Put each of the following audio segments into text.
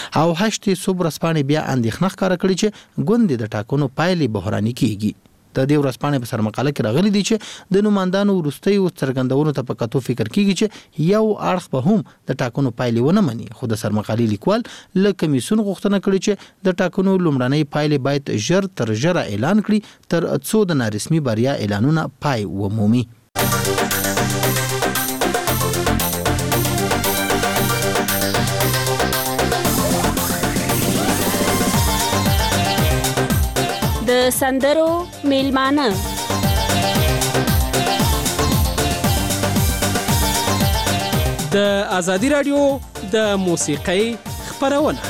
او هشتې صبح ورځپاڼې بیا اندېښنه ښکاره کړې چې ګوندې د ټاکنو پایلې بحراني کیږي. د دې ورځپاڼې په سرمقاله کې راغلي دي چې د نوماندانو وروستیو څرګندونو ته په کتو فکر کیږي چې یو اړخ به هم د ټاکنو پایلې ونه مني، خو د سرمقالې لیکوال له کمیسیون غوښتنه کړې چې د ټاکنو لومړنۍ پایلې باید ژر تر ژره اعلان کړي تر څو د نارسمي بریا اعلانونه پای ومومي. د سندرو میلمانه د ازادي رادیو د موسیقۍ خپرونه.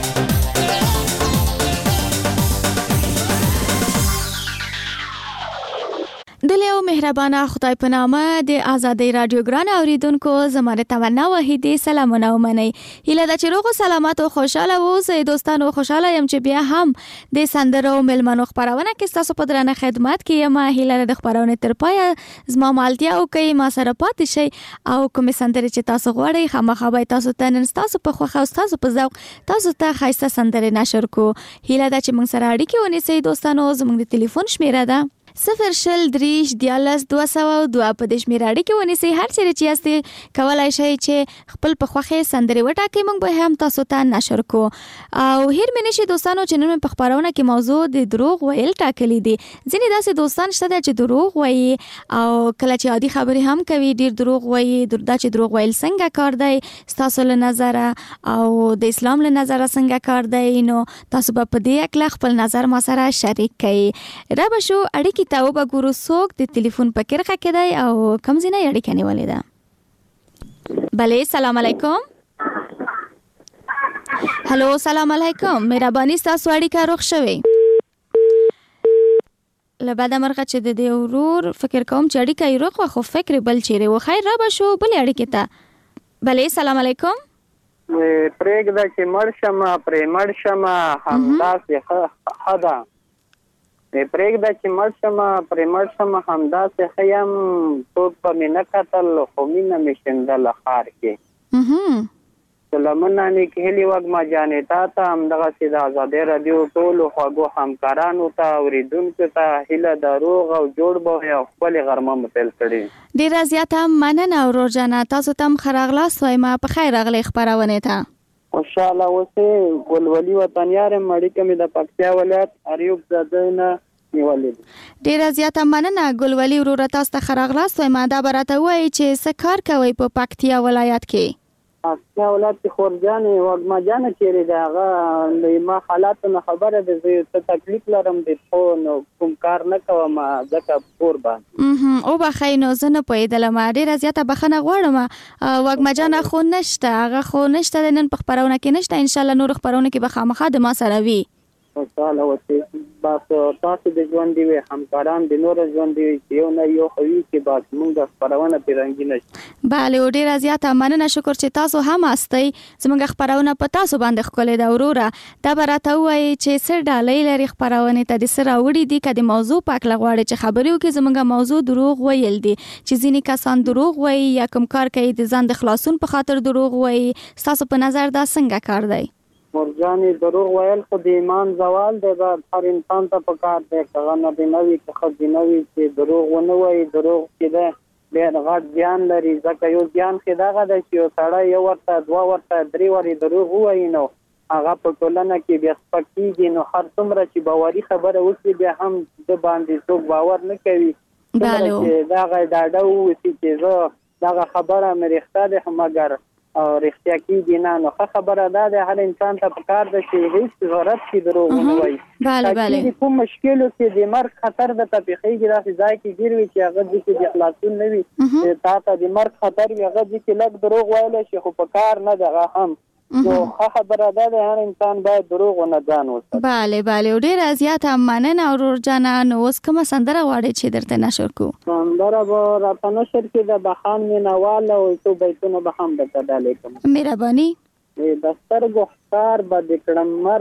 دلیو مهربانه خدای په نامه د ازادي رادیو ګران اوریدونکو زماره تمنا وحیدی سلامونه ومني. هیله د چروغ سلامت او خوشاله اوسئ دوستانو. خوشاله يم چې بیا هم د سندرو ملمنو خبرونه کې تاسو په درنه خدمت کې یم. هیله د خبرونه تر پای زما مالتیا او کوي ما سره پاتې شي او کوم سندره چې تاسو غواړئ خامخا تاسو ته نن تاسو په خوښه او تاسو په ذوق تاسو ته خاصه سندره نشر کو. هیله د چې موږ سره اړیکه ونیسئ دوستانو. زموږ د ټلیفون شمیره ده 0-3-12-202 په دې شمیره اړیکه ونیسئ. هر چیرې چې یاستئ کولای شئ چې خپل په خوښه سندرې وټاکئ، موږ به هم تاسو ته نشر کو. او هیر مې نشي دوستانو چې نن په خبرونه کې موضوع د دروغ ویل ټاکلې دي. ځینې داسې دوستان شته چې دروغ وایي او کله چې عادي خبرې هم کوي ډیر دروغ وایي. دا چې دروغ ویل څنګه کار دی تاسو له نظر او د اسلام له نظر څنګه کار دی، نو تاسو به په دې اړه خپل نظر ما سره شریک کړئ. را به شو اړیکې ته وګورو څوک د ټلیفون په کرخه کې دی او کوم ځای نه اړیکه نیولې ده. بله سلام علیکم. هلو سلام علیکم. مهرباني ستاسو اړیکه روغ شوې. له بعد مرغه چې د دې ورور فکر کوم چې اړیکه یې روغ خو فکر بل چیرې و. خیر را به شو بل اړیکه ته. بله سلام علیکم. پرېږده چې مړ شمه پرې مړ شمه همداسې ښه ده. پرېږده چې مړ شمه پرې مړ شمه همداسې ښه یم. څوک به مې نه کتل خو مینه مې شیندله ښار کې. سلامونه نیک هیلې وږمه جانې تا ته همدغسې د ازادۍ راډیو ټولو خوږو همکارانو ته اورېدونکو ته هیله د روغ او جوړ به وي او ښکلې غرمه مو پیل کړې. ډېره زیاته مننه ورور جانه. تاسو ته هم ښه راغلاست وایم. په خیر راغلی خپرونې ته. خوشحاله اوسئ. ګلولي وطنیار یم. اړیکه مې د پکتیا ولایت اریوب زاده نه نیولې ده. ډېره زیاته مننه ګلولي وروره. تاسو ته ښه راغلاست وایم. دا به راته ووایئ چې څه کار کوئ په پکتیا ولایت کې؟ پکتیا ولایت کې خورجانې وږمه جانه چیرې ده هغه له ما حالاتو نه خبره ده. زه څه تکلیف لرم د پښو نو کوم کار نه کوم ځکه کور باندې وبخئ. نو زه نه پوهېدلم. ډېره زیاته بخښنه غواړم وږمه جانه. خو نشته هغه خو نشته د نن په خپرونه کې نشته. انشاءالله نور خپرونه کې به خامخا د ما سره وي. خوشحاله اوسئ. بس تاسو د ژوند دی همکاران د نور ژوند دی چې یو نه یو خوي کې بس موږ خبرونه پیرنګینه. بله ډیره زیاته مننه. شکر چې تاسو هم استئ. زموږ خبرونه په تاسو باندې ښکلې ده وروره. دا به راته ووایي چې څه ډالۍ لري خبرونې ته د څه راوړي دي که د موضوع په هکله غواړي چې خبرې وکړي. زموږ موضوع دروغ ویل دي چې ځینې کسان دروغ وایي یا کوم کار کوي د ځان د خلاصون په خاطر دروغ وایي. ستاسو په نظر دا څنګه کار دی؟ مرجانې دروغ ویل خو د ایمان زوال دی. دا هر انسان ته پکار دی که هغه نارینه وي که ښځینه وي چې دروغ ونه وایي. دروغ چې دی ډېر غټ زیان لري. ځکه یو زیان کې دغه دی چې یو سړی یو ورته دوه ورته درې وارې دروغ ووایي نو هغه په ټولنه کې بیا سپک کېږي. نو هر څومره چې باوري خبره وکړي بیا هم د باندې څوک باور نه کوي. څومره چې دغه ډاډه واوسي چې زه دغه خبره مې رښتیا دی مګر او رښتیا کېږي نه. نو ښه خبره دا ده هر انسان ته پکار ده چې هیڅ ضرورت کې دروغ ونه وایي. چې کوم مشکلو کې د مرګ خطر درته پېښېږي داسې ځای کې ګیر وي چې هغه ځای کې د خلاصون نه وي تا ته د مرګ خطر وي هغه ځای کې لږ دروغ ویلی شي خو پکار نه ده هم. نو ښه خبره ده د هر انسان باید دروغ ونه ځان وساتي. بله ډېره زیاته مننه ورور جانه. نو اوس کومه سندره غواړئ چې درته نشر کړو؟ سندره به راته نشر کړي د بخان مینهوال او څو بیتونه به هم درته ډالۍ کړم. مهرباني. د سترګو ښکار به د کړم مه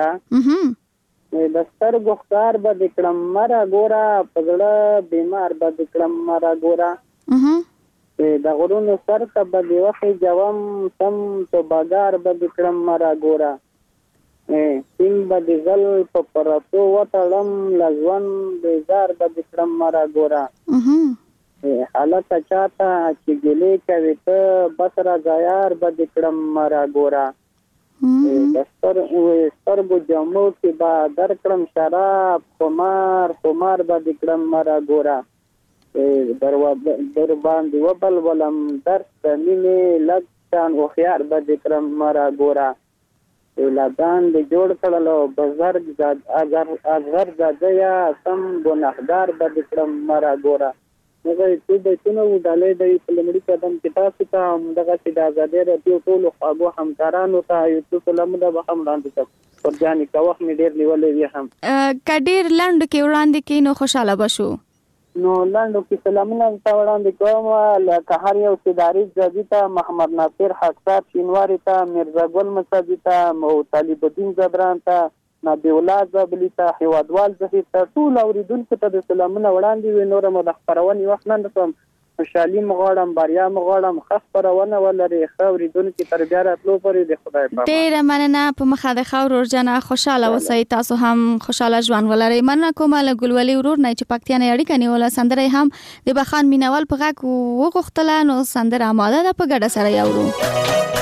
راګوره. د سترګو ښکار به د کړم مه راګوره. په زړه بیمار به د کړم مه راګوره. د غرونو سر ته به د وخې جوم سم توبهګار به د کړم مرا ګوره سیم به د زل په پرتو وتړم لژوند د زار به د کړم مرا ګوره حالته چاته چې ګلې کوي ته بس را ځایار به د کړم مرا ګوره د سترګو جامو کې به در کړم شراب خمار به د کړم مرا ګوره در باندې وبلولم درس د مینې لږ شان هوښیار به د کړم مرا ګوره اولادان د جوړ کړلو بزرګ اصغر زاده یا سم ګناهګار به د کړم مرا ګوره هغه څه د چونو ډالې د فلمړي قدم کې تاسو ته همدغه چې د آزادۍ راډیو ټولو خواږو همکارانو ته یو څه سلام ده به هم وړاندې کړم پر ځان کې وخت مې ډېر نیولې وي هم کډیر لاندو کې وړاندې کې نو خوشاله بشو نو لاندو کې سلامونه ته وړاندې کوم لکه هر یو سیداری ځدی ته محمد ناصر حق صاحب شینواری ته میرزا ګل مسعودی ته مو طالب الدین زبران ته نبی الله زبلی ته هیوادوال زهیر ته ټول اوریدونکو ته د سلامونه وړاندې وي نور مو د خبرونې وخت نه رسوم خوشحالي مغواړم بریا مغواړم ښه خبرونه ولري ښه اوریدونکي تر بیا راتلو پورې د خدای په امان ډېره مننه په مخه د ښه ورور جانه خوشحاله اوسئ تاسو هم خوشحاله ژوند ولرئ مننه کومه له ګلولي ورور نه چې پکتیا نه اړیکه نیوله سندره هم د بخان مینوال په غږ وغوښتله نو سندره آماده ده په ګډه سره یې اورو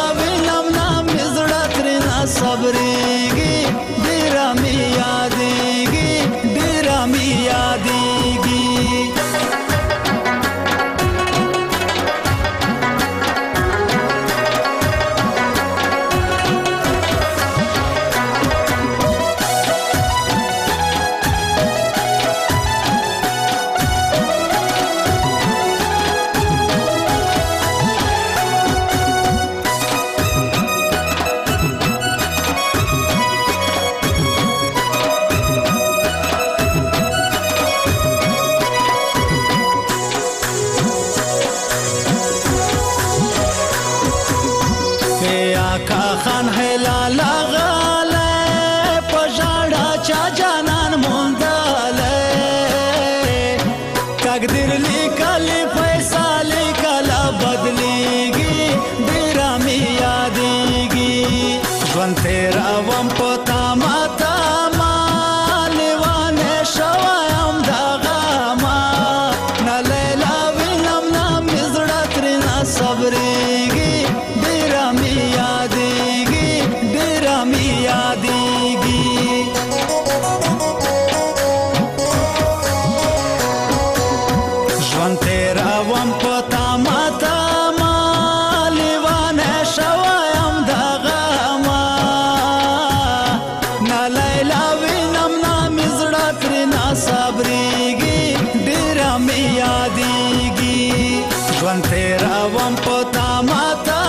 صبرېږي ډېره مې یادېږي کلی فیصله کلا بدلیږي ډېر می یادېږي ژوند تیروم په تامه لیوانې شویم دغه ما نه لیلا وینم نه مې زړه ترېنه صبرېږي ډېر می یادېږي ډېر می یادېږي ژوند تیروم په تامه لیوانې شویم دغه ما نه لیلا وینم نه مې زړه ترېنه صبرېږي ډېر مې یادېږي ژوند تیروم په تامه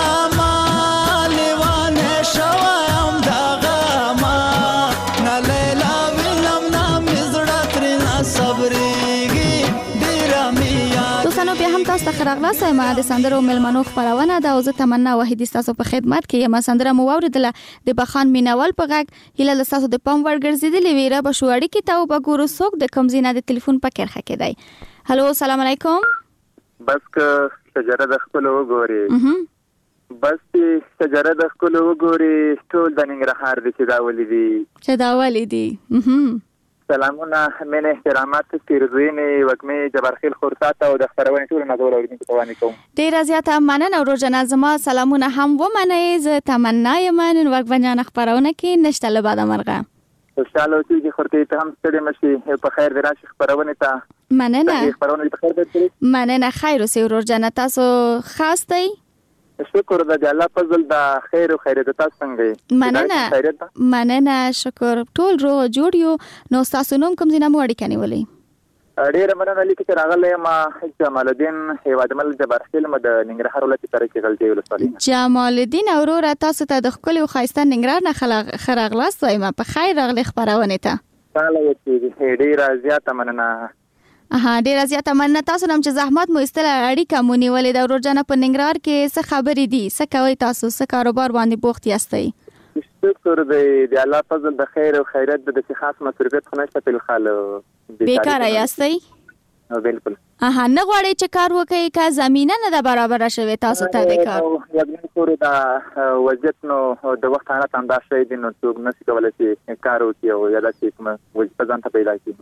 لیوانې شویم دغه ما نه لیلا وینم نه مې زړه ترېنه صبرېږي ډېر مې یادېږي. دوستانو بیا هم تاسو ته ښه راغلاست. ما د سندرو میلمنو خپرونه ده او زه تمنا وحیدي ستاسو په خدمت کې یم. سندره مو واورېدله د بخان میناول په غږ. هیله له ستاسو د پام وړ ګرځېدلې وي. رابه شو اړیکې ته وګورو څوک د کوم ځای نه د تلیفون په کرښه کې دی. هلو سلام علیکم. بس که شجره د خپلو وګوري بس چې شجره د خپلو وګوري ټول د ننګرهار دي چې دا ولې دي سلامونه من احترامات پیرزوینې وکمې جبرخیل خورسات او د خبرونې ټول نازول اوریدونکو ته وانه کوم. ډیره زیاته مننه او روزانه زما سلامونه هم ومنئ. زه تمنا یم نن وګبنجان خبرونه کې نشته له بعد مرغه. خوشاله اوسئ چې خورته ته هم ستړي مشي په خیر د راشي خبرونه ته. مننه. خبرونه په خیر درته. مننه خیر اوسئ روزانه تاسو خاص دی. شکر د الله فضل د خیر او خیرت تاسو څنګه. مننه شکر ټول روغ جوړ یو. نو تاسو نوم کوم ځای نه مو اړیکه نیولې؟ ډېر مننه لیکي چې راغلی ما جمال الدین هیوادمل جبرخیل مد ننګرهار ولایت ترکي غلطي ولسوالۍ. جمال الدین اورور تاسو ته د خپل او خایسته ننګرهار نه خراغلاست وایم. په خیر راغلی خبرونه ته. تعالی دې ډېر زیاته مننه. ډیره زیاته مننه تاسو نم چې زحمت مو استل اړیکه مو نیولې د روزانه په ننګرهار کې څه خبرې دي څه کوي تاسو څه کاروبار باندې بوخت یاستئ؟ شکر دی د الله فضل د خیر او خیرت د خاص مصروفیت خو نشته په خال بیکاره یاستئ؟ بالکل. نه غواړئ چې کار وکړئ که زمینه نه ده برابره شوې تاسو ته د کار؟ یقینا پورې د وضعیت نو د وخت حالت همدا شوی دي نو څوک نشي کولی چې کار وکړي او یا داسې کومه وظیفه ځان ته پیدا کړي.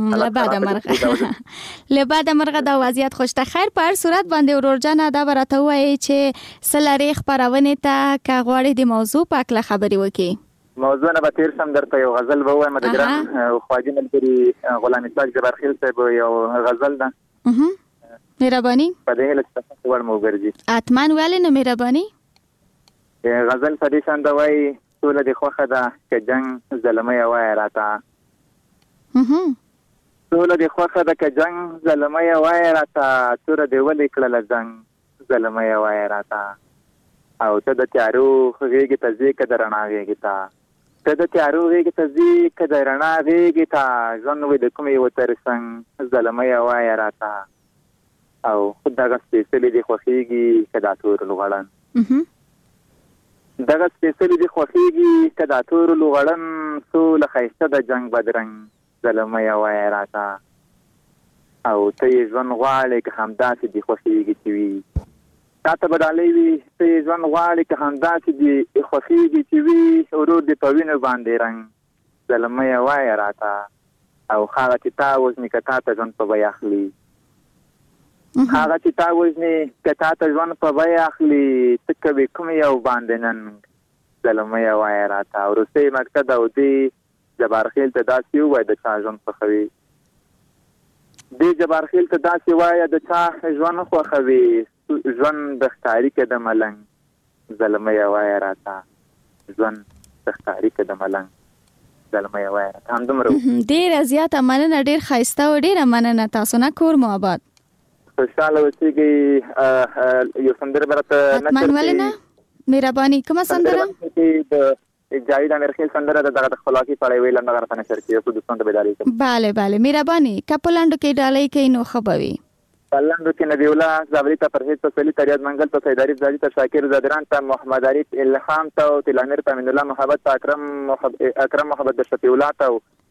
له بعده مرغه دا وضعیت خوشته. خیر په هر صورت باندې ورورجانه دا به راته ووایي چې څه لرې خپرونې ته که غواړئ د موضوع په هکله خبرې وکړي؟ موضوع نه به تیر سم درته یو غزل به ووایم. د ګران خواجه ملګري غلام اسحاق جبرخیل صاحب یو غزل ده. مهرباني په دې هله چې تاسو ور مو ګرځي اتمن ولې نه مهرباني غزل په دې شان دا وایي ټول د خوخه ده چې جنگ ظلمي وای راته. ټول د خوخه ده چې جنگ ظلمي وای راته تور دی ولې کړل جنگ ظلمي وای راته او ته د تیارو غېږ ته ځې که د رڼا غېږ ته ته د تیارو غېږ ته ځې که د رڼا غېږ ته ژوند وې د کومې وتر څنګ ظلمي وای راته او خود دغه سپېڅلې دې خوښېږي که دا تور لوغړن دغه سپېڅلې دې خوښېږي که دا تور لوغړن سوله ښایسته د جنګ بدرنګ ظلمي وای راته او ته یې ژوند غواړې که همداسې دې خوښېږي چې وي تا ته به ډالۍ وي ته یې ژوند غواړې که همداسې دې خوښېږي چې وي ورور دې په وینو باندې رنګ ظلمي وای راته او هغه چې تا وژني که تا ته ژوند په بیه اخلي هغه چې تا وژني که تا ته ژوند په بیه اخلي ته کوې کوم یو باندې نن ظلمي وای راته او وروستۍ مقصد او دې جبارخیل ته داسې ووایه د چا ژوند خوښوي دې جبارخیل ته داسې وایه د چا ژوند خوښوي ژوند د ښکاري که د ملنګ ظلمي وای راته ژوند د ښکاري که د ملنګ ظلمي وای راته همدومره ډېره زیاته مننه ډېر ښایسته او ډېره مننه تاسو نه کور مو آباد خوشحاله اوسېږئ یو سندره به راته اتمن ولې نه مهرباني کومه سندره جاوید امیرخیل سندره دغه د خپلواکۍ په اړه یې ویل همدغه راته نشر کړي خو دوستانو ته بیداري کوم بله بله مهرباني که په لنډو کې ډالۍ کوي نو ښه به وي په لنډو کې نبی الله زابلي ته پرهیز ته سلي ته ریاض منګل ته سید عریف زادي ته شاکر زادران ته محمد عریف الهام ته او تلامیر ته امین الله محبت ته اکرم محبت د شفیع الله ته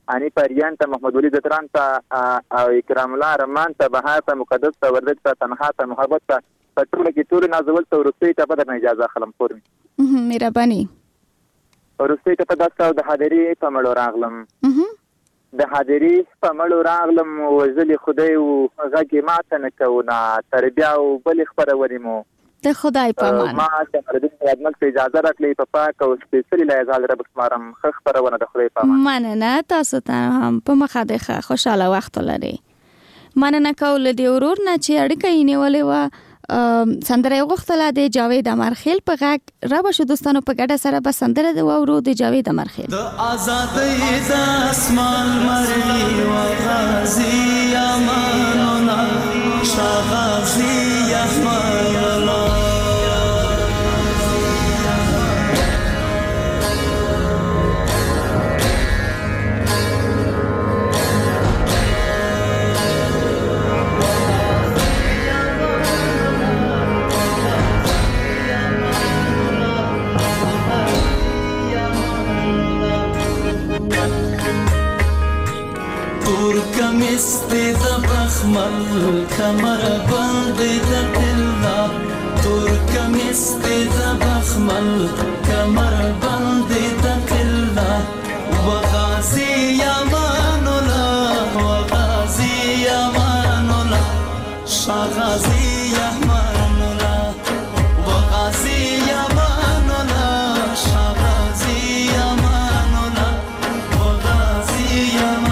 انی پریان ته محمد ولی زتران ته او اکرام الله رحمان ته بهار ته مقدس ته وردک ته تنها ته محبت ته په ټول کې ټول نازول ته ورسته ته په درنه اجازه خلم پورم مهرباني ورسته ته په داسته د حاضری په مړو راغلم د حاضری په مړو راغلم وزل خدای او غږی ماته نه کوونه تربیه او بل خبرونه مو د خدای په امان ما چې مردین خدمت ته اجازه راکړي په پاک او سپیشلی لایزال رب سمارم خبرونه د خدای په امان مننه تاسو ته هم په مخه د خوشاله وخت لري مننه کول دی ورور نه چې اړیکه یې نیولې و سندره غوښتله د جاوید امرخیل په غږ را بشو دوستانو په ګډه سره به سندره د وورو د جاوید امرخیل د آزادۍ د اسمان مری و غازی امان الله شاه غازی امان الله کمیستی د بخمل کمر باندې د قلا تور کمیستی د بخمل کمر باندې د قلا وغازی امان الله وغازی امان الله شاه غازی امان الله وغازی امان الله شاه غازی امان الله وغازی امان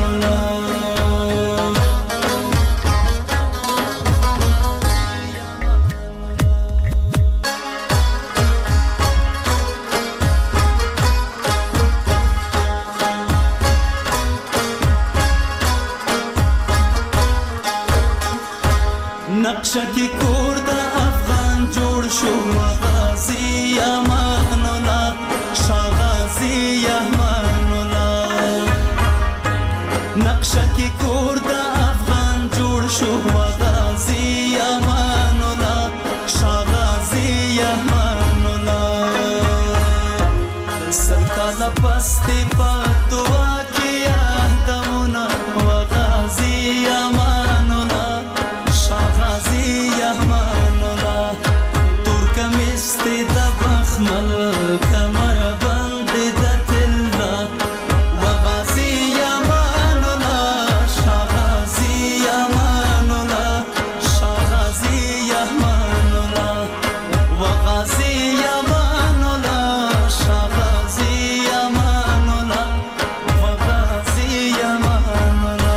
نقشه کی کور د افغان جوړ شو غازی امان الله شاه غازی امان الله نقشه کی کور د افغان جوړ شو غازی امان الله شاه غازی امان الله سرکال پستی په دعا کې یادونه غازی امان الله غازی امان الله ترک مستی د بخمل کمر باندې د تلا وغازی امان الله شاه غازی امان الله شاه غازی امان الله وغازی امان الله شاه غازی امان الله وغازی امان الله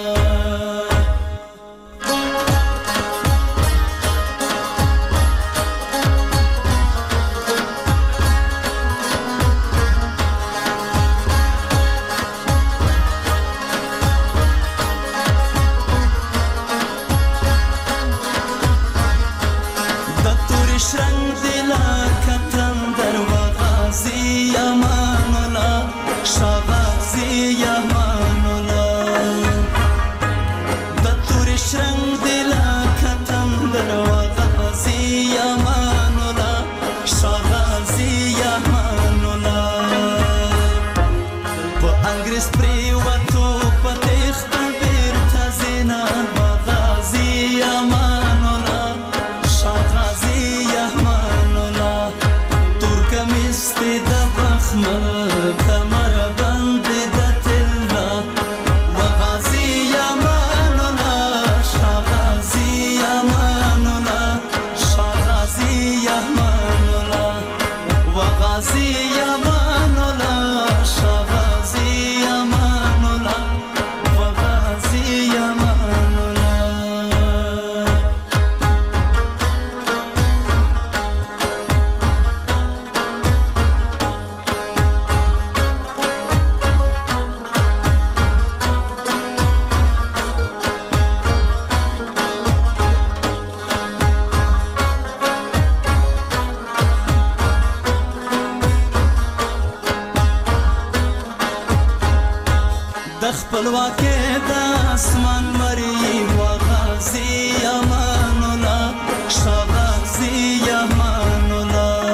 خپلواکي د اسمان مری وغازی امان الله شاه غازی امان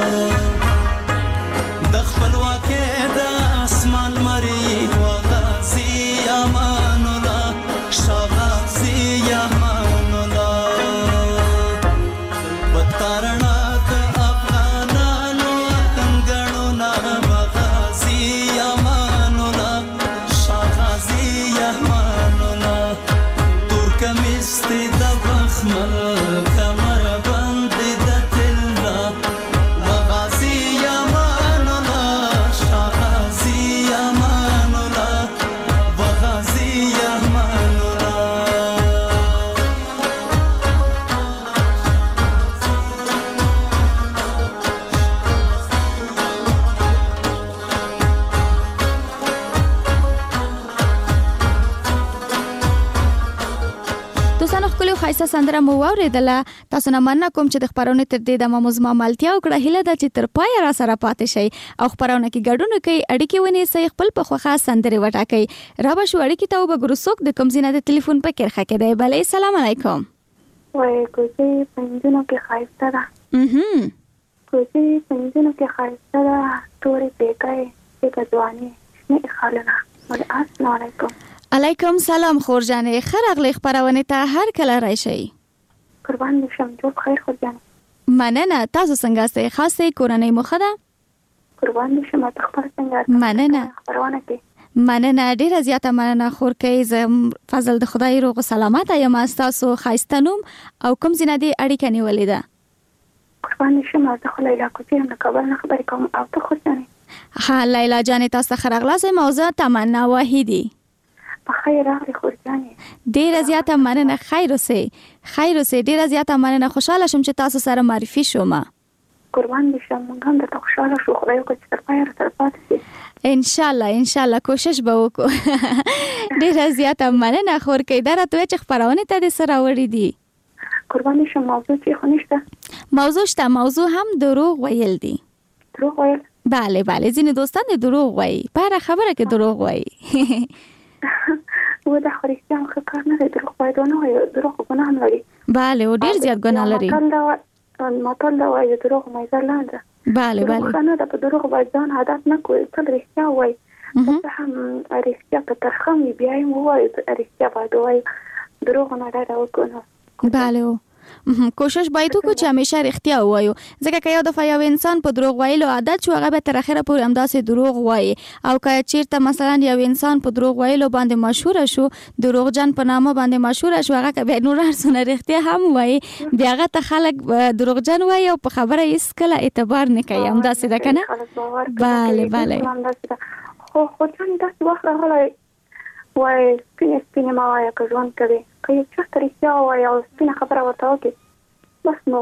الله د خپلواکي د اسمان مری وغازی خایسته سندره مو واوریدله. تاسو نه مننه کوم چې د خبرونې تر دې دمه مزما ملتیا وکړه. هیله ده چې تر پای را سره پاتې شئ او خبرونه کې ګډون کوي، اړیکې ونیسئ، خپل په خوښه سندرې وټاکئ. را به شو اړیکې ته وګورو څوک د کوم ځای د ټلیفون په کرخه کې دی. بلې سلام علیکم. وای کوزي پنځونو کې خایسته ده. کوزي پنځونو کې خایسته ده. تورې پیکای چې ځواني نه خالنه. السلام علیکم. علیکم سلام خورجانې. خرغلی خبرونه ته هر کله راشي. قربان شم. جوړ خیر خورجانې. مننه. تاسو څنګه یاست؟ خاصه کورنۍ مخه ده؟ قربان شم. ته خبر څنګه؟ مننه. خبرونه کې مننه، ډیره زیاته مننه خورکې. زم فضل د خدای روغ سلامت یم. تاسو خایسته نوم او کوم ځای دی اړیکه نیولې ده؟ قربان شم. زه خو لیلا کوچی هم کابل نه خبرې کوم. او ته خورجانې؟ ها لیلا جانې تاسو خرغلاسه موضوع تمنا وحیدی. بخیر راغلی خورجانې. ډیره زیاته مننه. خیر اوسئ. خیر اوسئ. ډیره زیاته مننه. خوشاله شم چې تاسو سره معرفي شوم. قربان شم. موږ هم د خوشاله شو. خدای وکړي چې تر پایه سره پاتې شي. ان شاء الله کوشش به وکړو. ډیره زیاته مننه خورکې. درته چې خبرونه ته د سره وړي دي. قربان شم. موضوع چې خو نشته. موضوع شته. موضوع هم دروغ ویل دي. دروغ ویل؟ بله ځینې دوستان د دروغ وایي. په هر خبره کې دروغ وایي. و دا خو رښتیا هم ښه کار نه دی. دروغ باید ونه وایو. دروغ ګناه هم لري. بله او ډېر زیات ګناه لري. متل دا وایي د دروغ مایزه لاندې. بله ښه نه ده. په دروغ باید ځان عادت نه کړو. تل رښتیا ووایي. څه هم رښتیا که ترخه وي بیا یې ووایو. رښتیا باید ووایو. دروغ نه ډډه وکړو. بله کوشش باید وکړو چې همیشه رښتیا ووایو. ځکه که یو دفعه یو انسان په دروغ ویلو عادت شو، هغه به تر اخره پورې همداسې دروغ وایي. او که چیرته مثلا یو انسان په دروغ ویلو باندې مشهور شو، دروغجن په نامه باندې مشهور شو، هغه که بیا نور هرڅونه رښتیا هم وایي، بیا هغه ته خلک دروغجن وایي او په خبره هیڅ کله اعتبار نه کوي. همداسې ده که نه؟ بله خو ځان داسې وخت راغلی وایي سپینې مه وایه که ژوند کوي. که یو چا ته رښتیا ووایي او سپینه خبره ورته وکړي بس نو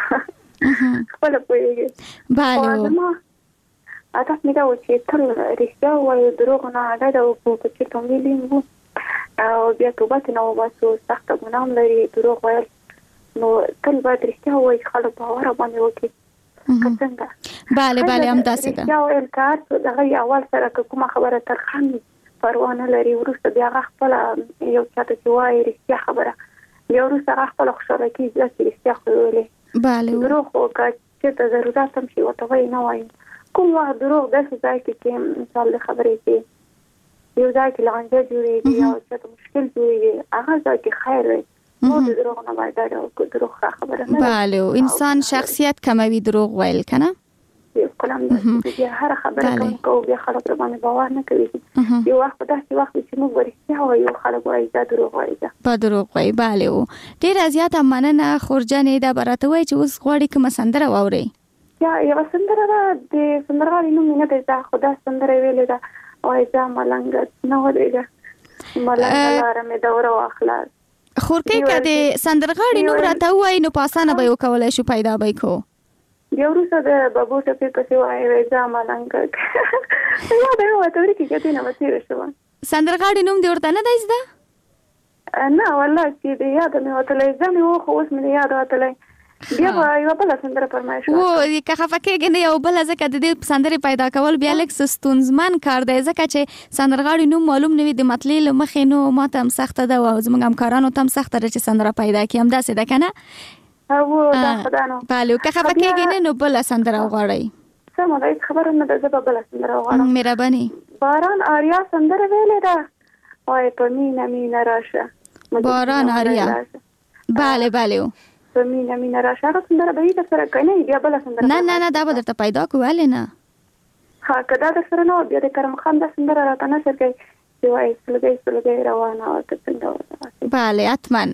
خپله پوهېږي. زما عادت مې دا و چې تل رښتیا ووایو. دروغ نه ډډه وکړو. که چېرته ویلي وو او بیا توبه ترې نه وباسو، سخته ګناه هم لري دروغ ویل. نو تل باید رښتیا ووایي چې خلک باور باندې وکړي. که څنګه؟ بله همداسې ده. رښتیا ویل که هر څه د هغه اول سره که کومه خبره ترخه وي پروا نه لري. وروسته بیا هغه خپله یو چا ته چې وایي رښتیا خبره، بیا وروسته هغه خپله خوشحاله کېږي چې رښتیا خو ویلې. دروغ خو که چېرته ضرورت هم شي ورته وایي نه وایي. کوم وخت دروغ داسې ځای کې چې مثال د خبرې چې یو ځای کې لانجه جوړېږي او چاته مشکل جوړېږي، هغه ځای کې خیر وي. نو د دروغ نه باید ډډه وکړو. دروغ ښه خبره نه ده. بله انسان شخصیت کموي دروغ ویل که نه؟ کلام بیا هر خبره کوو بیا خلک را باندې باور نه کوي. یو وخت داسې وخت چې موږ رښتیا وایو خلک وایي دا دروغ وایي. په دروغ وایي. بله ډېره زیاته مننه خورجانې. دا به راته وایي چې اوس غواړي کومه سندره واورئ؟ یوه سندره ده د سندرغاړي نوم مې نه دی. دا خو دا سندره ویلې ده وایي ځه ملنګه نه ودرېږه ملنګه لاره مې دوره واخله. خورکۍ که د سندرغاړي نوم راته ووایي نو په اسانه به یې وکولی شو پیدا به یې کو. بیا وروسته د ببو ټپې پسې وایي ځه ملنګه. یاده مې ورته ورکې کتې نه به تېره شوه. سندرغاړي نوم دې ورته نه دی زده؟ نه والله چې د یاده مې وتلی. زه مې و خو اوس مې د یاده وتلی. بیا به یوه بله سندره فرمایش وکړه. که خفه کېږې نه یو بله، ځکه د دې سندرې پیدا کول بیا لږ ستونزمن کار دی، ځکه چې سندرغاړي نوم معلوم نه وي د مطلع له مخې. نو ما ته هم سخته ده او زموږ همکارانو ته هم سخته ده چې سندره پیدا کړي. همداسې ده که نه؟ بله که خفه کېږې نه نو بله سندره وغواړئ. سمه ده هېڅ خبره نه ده. زه به بله سندره وغواړم. مهرباني. باران آریا سندره ویلې ده وایي په مینه مینه راشه. باران آریا. بله په مینه مینه راشه. هغه سندره به یې در سره که نه بیا بله سندره؟ نه دا به درته پیدا کړو. ولې نه؟ ها که دا در سره نه وه بیا د کرم خان دا سندره راته نشر کوي چې وایي سلګۍ روانه وه که څنګه وه. بله اتمن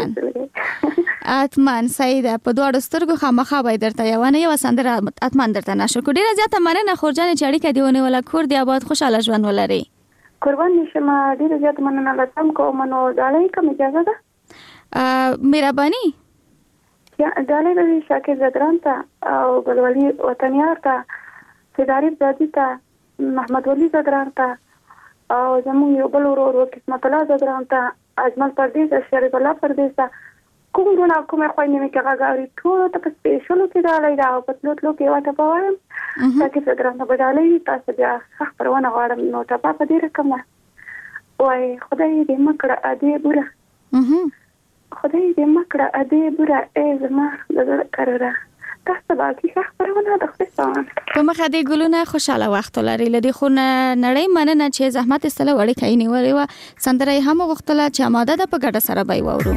صحیح ده. په دوه سترګو خامخا به درته یو سندره اتمن درته نشر کو. ډیره زیاته مننه خورجان چې اړیکه دی ونیوله. کور دی آباد، خوشاله ژوند ولري. قربان نشم. ډیره زیاته مننه لاتم کوم. نو دالای کوم اجازه ده؟ مهرباني دالای به شاکر زدران ته او بلولی وطنیار ته، فداری زادی ته، محمد ولی زدران ته او زمون یو بل ورور قسمت الله زدران ته، اجمل پردیس، شریف الله پردیس ته، کوم ګونه کومه خوینه مې کاغاوري ټول ته په سپیشلو کې دالای دا او په تلو کې واټه پوایم تاکي زدران ته بدالای تاسو بیا خخ پرونه غواړم. نو ته په دې رقم وای خدای دې مکړه ادي بوره خدای دې مکړه ادي بوره ای زما د قراره تاسو باقي خخ پرونه د خپل په مخه دې ګلونه خوشاله وخت لري. لدی خو نړۍ مننه چې زحمت استله وړي کینې ولې و سندره هم وختله چې آماده ده په ګډه سره بای وورو.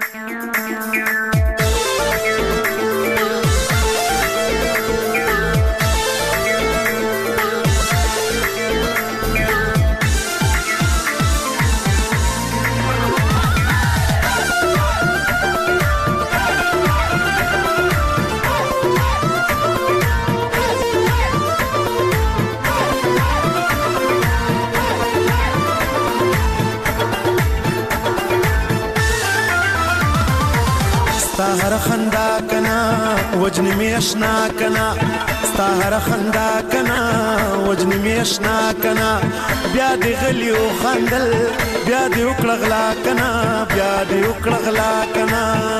ستاهر خندا کنا وجن می اشنا کنا ستاهر خندا کنا وجن می اشنا کنا بیا دی غلیو خندل بیا دی وکړغلا کنا بیا دی وکړغلا کنا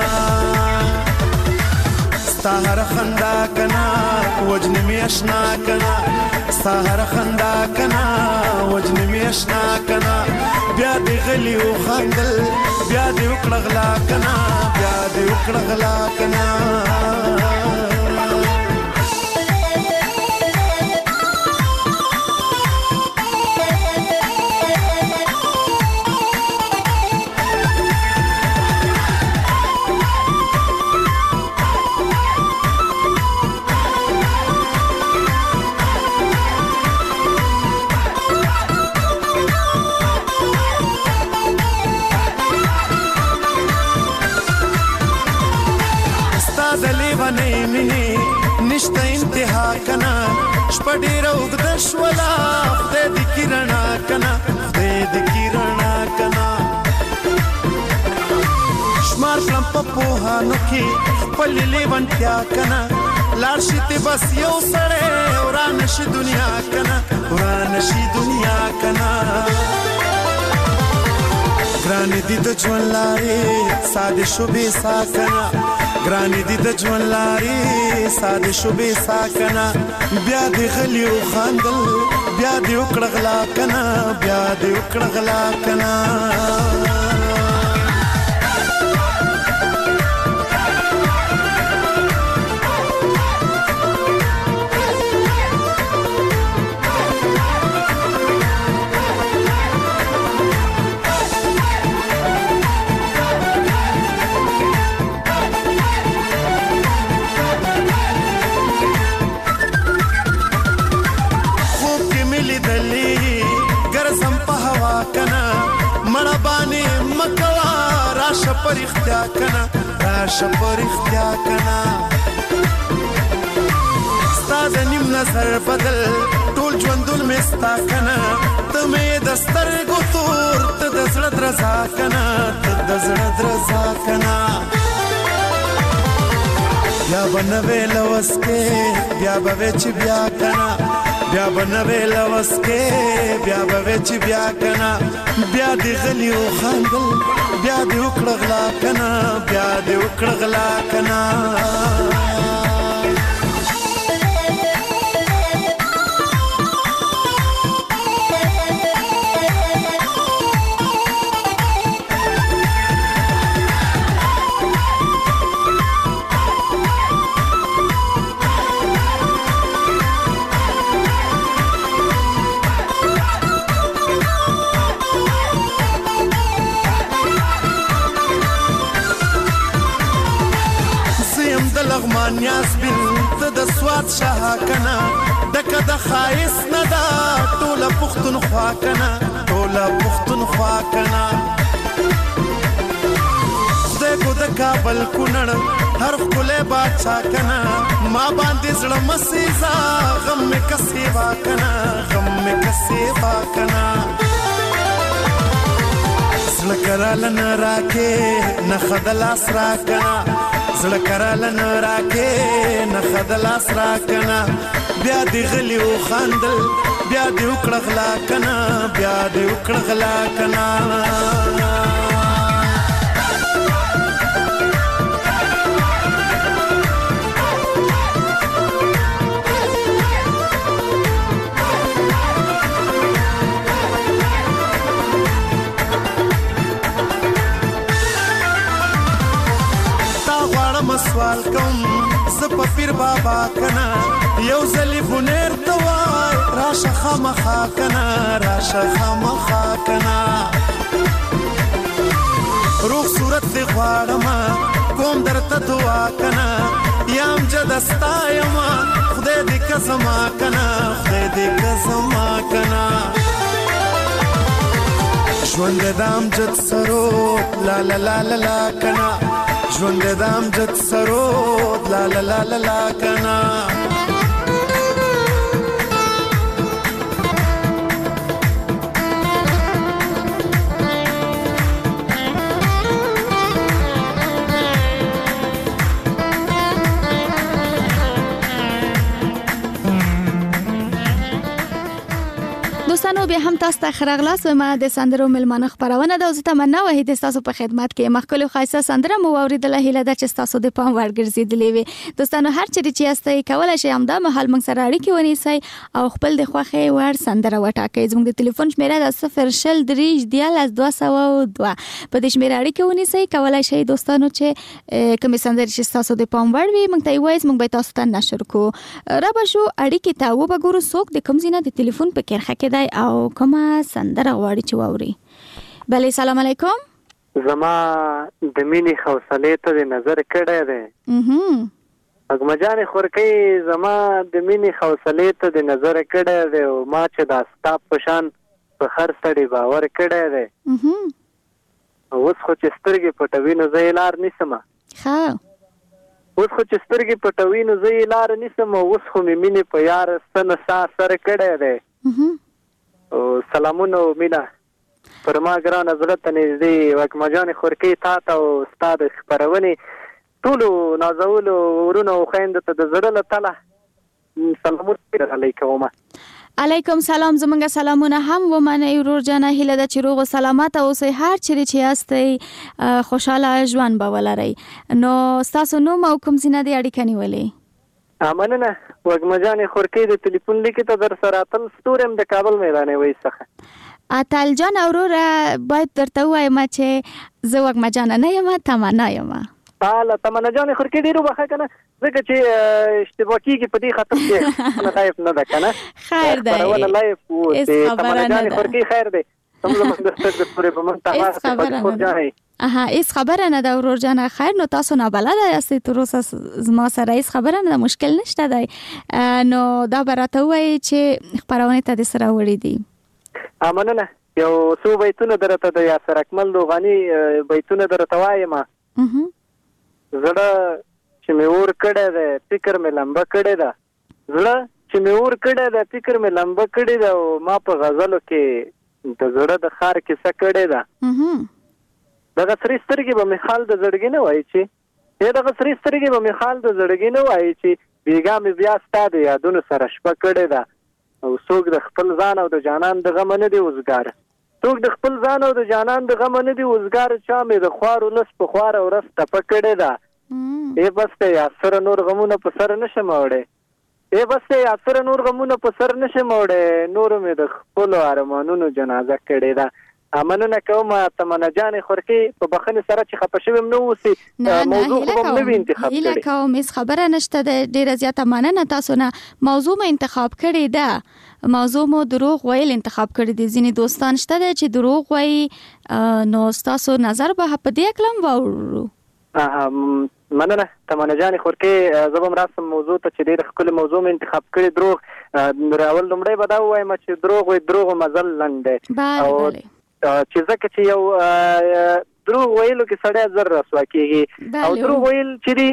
ستاهر خندا کنا وجن می اشنا کنا ستاهر خندا کنا وجن می اشنا کنا بیا دی غلیو خندل بیا دی وکړغلا کنا بیا دی وکړغلا کنا نشته انتها کنا شپډی روغ د شولا خدای د کیرنا کنا خدای د کیرنا کنا شمار کلم په پوهانو کې خپل لیوانتیا کنا لار شته بس یو سره وران شي دنیا کنا وران شي دنیا کنا ګران دي د ژوند لارې ساده شوبې ساکنا ګران دي د ژوند لارې ساده شوبې ساکنا بیا دی غلیو خندل بیا دی وکړغلا کنا بیا دی وکړغلا کنا پر اختیا کنا راشه پر اختیا کنا ستاد نیم نظر بدل ټول ژوندون مې ستا کنا ته مې د سترګو تور ته د زړه درزا کنا ته د زړه درزا کنا بیا بنوې لوس کې بیا به چې بیا کنا بیا بنوې لوس کې بیا به چې بیا کنا بیا دی غلیو خندل بیا دی وکړغلا کنا بیا دی وکړغلا کنا نیاز بین ته د سواد شاه کنا دکه د خایس نه دا ټوله پښتونخوا کنا ټوله پښتونخوا کنا د کابل کونړ هر ښکلی باچا کنه ما باندې زړه مسیزا غم مې کسې با کنه غم مې کسې با کنه زړه کراله نه راکې نښه د لاس را کنه زړه کراله نه راکې نښه د لاس را کنه بیا دې غلي وخندل بیا دې وکړه غلا کنه بیا دې وکړه غلا کنه سوال کوم زه په پیر بابا کنه یو ځلې بونیر ته وای راشه خامخا کنه راشه خامخا کنه روغ صورت دې غواړم کوم درته دعا کنه یم جده ستا یم خدای دې که زما کنه خدای دې که زما کنه ژوند د امجد سرود لا لا لا لا لا کنه ژوند د امجد سرود لا لا لا لا لا کنه دوستانو به هم تاسو ته خراغلاس و ما د سندرو ملمانه خبرونه د تمنا وحید تاسو په خدمت کې مخکلو خاصه سندره مو اوریدله هیله ده چې تاسو د پام ورګرځیدلې وي دوستانو هر چیرې چې یاستئ کولای شئ همدا مهال موږ سره اړیکه ونیسئ او خپل د خوښې ور سندره وټاکئ زموږ د ټلیفون شمیره د 0 شل 3 دیال 202 په دې شمیره اړیکه ونیسئ کولای شئ دوستانو چې کوم سندره چې تاسو د پام ور وي موږ ته وایي موږ به تاسو ته نشر کو را بشو اړیکه ته وګورو څوک د کوم زینه د ټلیفون په کرخه کې او کومه سندره غواړي چې واوري بله سلام علیکم زما د مینې حوصله ته د نظر کړه ده اګمجان خورکی زما د مینې حوصله ته د نظر کړه ده او ما چې دا ستاپ پشان په هر سړي باور کړه ده اوس خو چې سترګې پټوي نو زه لار نیسم ها اوس خو چې سترګې پټوي نو زه لار نیسم اوس خو مې مینې په یار سن سر کړه ده او سلامونه مینا پر ما ګران حضرت نږدې وکمجان خورکی تا ته او استاد خبرونه ټول نازول ورونو خويند ته د زړه له تعالی سلامونه علیکم علیکم سلام زمونږ سلامونه هم و منه ورور جانه هیله د چروغ سلامت او سه هر چیرې چې یاستئ خوشاله ژوند به ولرئ نو تاسو نو مو کوم زینه دی اړیکه نیولې امنه وګمجان خورکی د ټلیفون لیکي ته در سره تل ستورم د کابل میدان وای څخه اتل جان اورور باید درته وایم چې زه وګمجان نه یم تمنا یم تعالی تمنا جان خورکی ډیرو بخښه کنه ځکه چې اشتباه کیږي په دې خاطر چې نه لایف نه ده کنه خیر دی ولا لایف و تمنا جان خورکی خیر دی څنګه موږ د سترګې پورې په منځ ته هیڅ خبره نه ده ورور جان خیر نو تاسو نه بلد یاستئ تر اوسه زما سره هیڅ خبره نه مشکل نشته دی نو دا براته وای چې خبرونه ته د سره وړي دي امنه یو څو بیتونه درته د یاسر اکمل دوغانی بیتونه درته وایم زړه چې مې ور کړه ده فکر مې لمبه کړه ده زړه چې مې ور کړه ده فکر مې لمبه کړه ده او ما په غزلو کې د زړه د خار کې څه کړه ده دغه سری سترګې به مې حال د زړګي نه وای چې دغه سری سترګې به مې حال د زړګي نه وای چې بیګا مې بیا ستاده یادونو سره شپه کړه ده او څوک د خپل ځان او د جانان د غم نه دی وزګار څوک د خپل ځان او د جانان د غم نه دی وزګار چا مې د خوارو لس په خوار او رس ټپه کړه ده بس ته یا سره نور غمونه په سر نشم وړه بس ته یا سره نور غمونه په سر نشم وړه نور مې د خپل ارمانونو جنازه کړه ده امنه کوم تمنا جان خورکی په بخنه سره چې خپه شوم نو وسی موضوع کوم نو انتخاب کړی هیله کوم هیڅ خبره نشته د ډیره زیاته مننه تاسو نه موضوع مې انتخاب کړی ده موضوع مو دروغ ویل انتخاب کړی دي ځینې دوستان شته چې دروغ وایي نو تاسو نظر به په دې کلم وورو مننه تمنا جان خورکی زبم راسم موضوع ته چې ډیر خپل موضوع مې انتخاب کړی دروغ راول لمړی به دا وایم چې دروغ وي دروغ مزل لنډه او چې ځکه چې یو دروغ ویلو کې سړی زر رسوا کیږي او دروغ ویل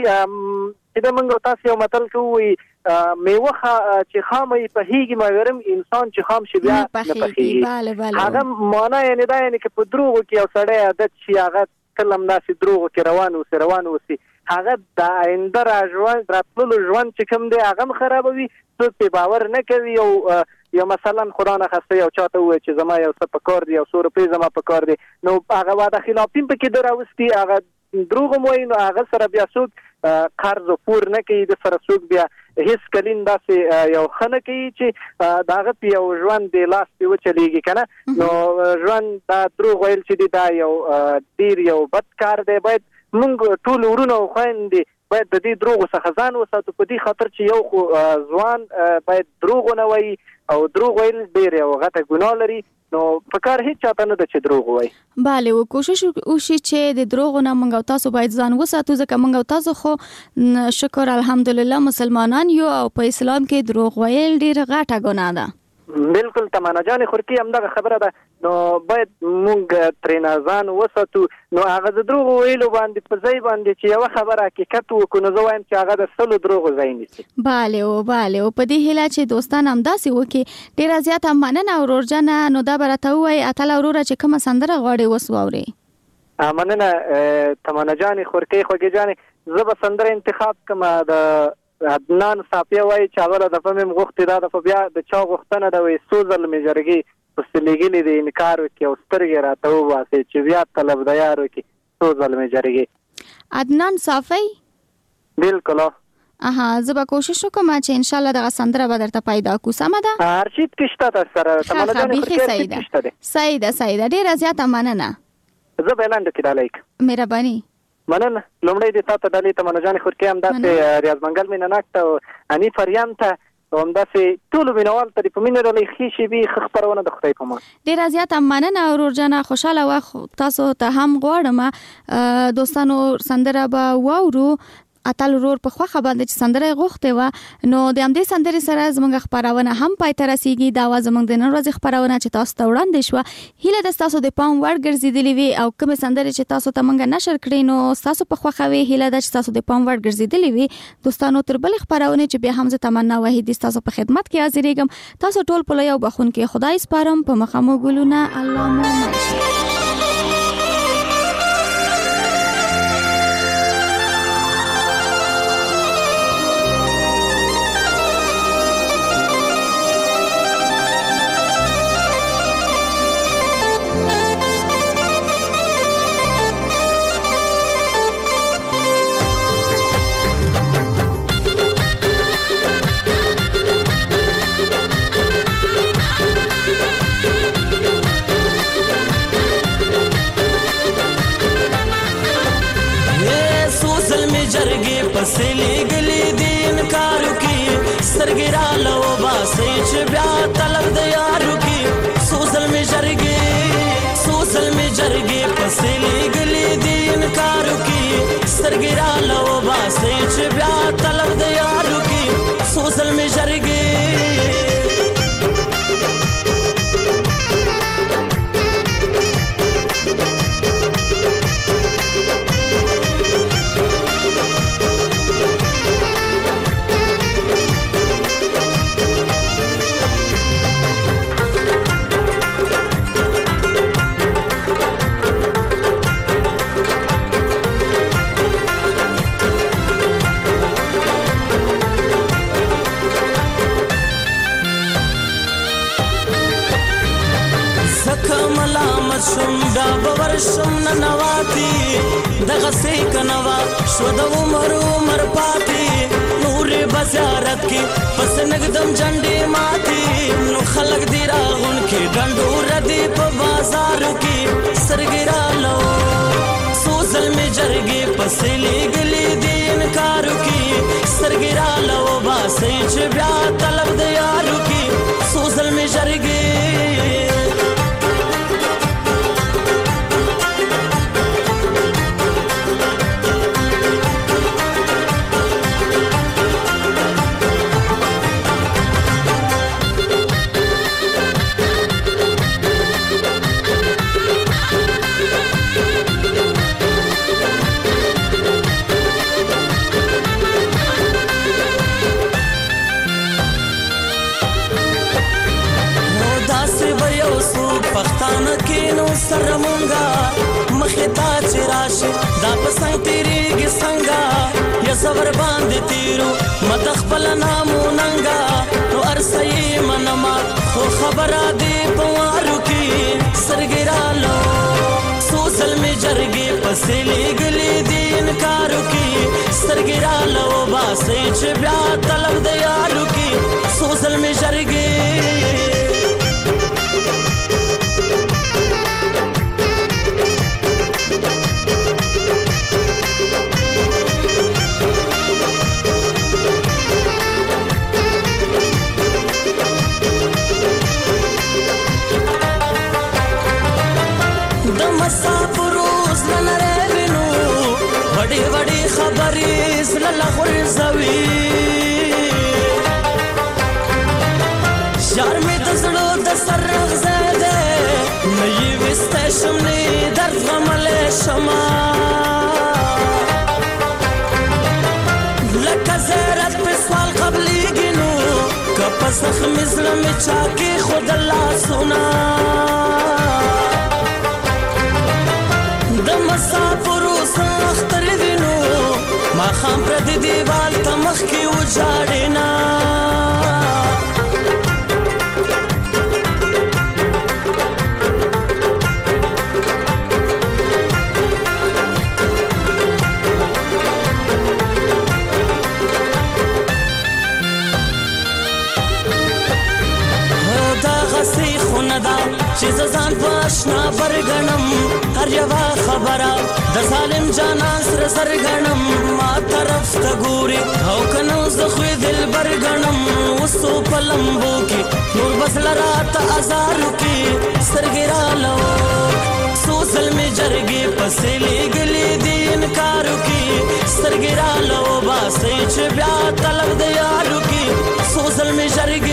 چې د موږ تاسو یو متل کوي میوه چې خامې په هیږي مګرم انسان چې خام شي بیا نه پخېږي هغه معنا یعنی دا یعنی چې په دروغ کې یو سړی عادت شي هغه کلم ناسي دروغ کې روان وسی هغه د آینده راتللو ژوند چې کوم دی هغه خرابوي څوک په باور نه کوي او مثلا قرآن خسته یو چاته وای چې زما یو څه په کار دی او 100 روپۍ زما په کار دی نو هغه واده خلافین پکې دراوستي هغه دروغ موي نو هغه سره بیا څوک قرض پور نه کوي د سره څوک بیا هیڅ کلین داسې یو خنه کوي چې داغه په یو ژوند دی لاس په چلیږي کنه نو ژوند دا دروغ ویل چې دا یو ډیر یو بد کار دی باید موږ ټول ورونه خويندې باید د دې دروغ څخه ځان وساتو په دې خاطر چې یو خو ځوان باید دروغ نه وایي او دروغ ویل ډیر یو غټه ګناه لري نو په کار هیڅ چاته نه د چې دروغ وایي bale و کوشش وشي چې د دروغ نه موږ تاسو باید ځان وساتو ځکه موږ تاسو خو شکر الحمدلله مسلمانان یو او په اسلام کې دروغ ویل ډیر غټه ګناه ده بالکل تمانا جان خورکی هم دغه خبره ده نو باید مونږ ترې ځان وساتو نو هغه د دروغ ویلو باندې په ځای باندې چې یو خبره حقیقت وکړو نو زه وایم چې هغه د سلو دروغ ځای نیسي bale او په دې هیله چې دوستان هم داسې وکړي ډیره زیاته مننه اورورجنه نو دا برته وای اتل اوروره چې کومه سندره غواړي وسووري مننه تمانا جان خورکی خوږی جان زه به سندره انتخاب کوم د عدنان صافیه وای چې هغه د فهم غوښتي دا د بیا د چا غوښتنه د وې سوزل میجرګي پسلېګلې د انکار وکي او سترګې راته واسي چې بیا طلب د یارو کې سوزل میجرګي عدنان صافی بالکل زه به کوشش وکم چې ان شاء الله دغه سندره به درته پیدا کو سمه ده ارشید کشته سره تمام سعیده ډیره زیاته مننه زه به لاندې کې دالایک مهرباني مننه لومړی د تاسو ډالې ته منجان خورکی هم داسې ریاض منګل مینه نکته او اني فریان ته هم داسې ټول مینوال ته په مینه لري خېشي به خبرونه د خدای په مان ډیر زیات مننه اورورجنه خوشاله وخت تاسو ته هم غواړم دوستانو سندره به واورو اتل ورور په خوخه باندې چې سندره غوښته و نو د همدې سندرې سره زموږ خبرونه هم پای ته رسیدي دا زموږ د نن ورځې خبرونه چې تاسو ته وړاندې شو هیله د تاسو د پام وړ ګرځیدلې وي او کوم سندرې چې تاسو ته مونږ نشر کړې نو تاسو په خوخه وي هیله د تاسو د پام وړ ګرځیدلې وي دوستانو تر بل خبرونه چې به هم زه تمنا وحید تاسو په خدمت کې حاضرېږم تاسو ټول په یو بخون کې خدای سپارم په مخامو ګلونه الله مو پسلی گلی دی انکارو کی سرگرا لو باسی چھ بیا طلب دیارو کی سوزل میں جرگی پسلی گلی دی انکارو کی سرگرا لو باسی چھ بیا طلب دیارو کی سوزل میں جرگی شم دا باور شم ننواتی دغه سې کنوا شو د عمر پاتی نور بازارت کې پس نګدم جنډې ماتي نو خلق دی راغون کې ډنډو ردی په بازار کې سرګرا لو سوزل می جرګې پسې لګلې دی انکارو کې سرګرا لو باسي چې بیا طلب د یارو کې سوزل می جرګې سره مونږه مخې ته چې راشي دا په څنګ تېرېږي څنګه یا زور باندې تیرو مد خپل نامو ننګا نو ارسه یې منما خو خبره دې په وارو کې سترګې رالو څو ځلمې جرګې پسې لېږلې دي انکارو کې سترګې رالو باسئ چې بیا طلب د یارو کې څو ځلمې جرګې وړي وړي خبرې زړه غورځوي یار مې د زړه د سر رغزه ده نه یې وسته شم نه درد غملې شما لکه زیرت په سوال قبلېږي نو که په زخمې زړه مې چا کېښود لاسونه د مسافرو سختر وینو ما خام پر دې دیوال ته مخکې وچاړې نه چې ځان په آشنا برګنم هر یوه خبره د ظالم جانان سره زرګنم ما طرف ته ګوري او کنه زه خو دل برګنم وسو په لمبو کې نور بسل راته ازارو کې سترګې رالو څو ځلمې جرګې پسې لېږلې دي انکارو کې سترګې رالو باسئ چې بیا طلب د یارو کې څو ځلمې جرګې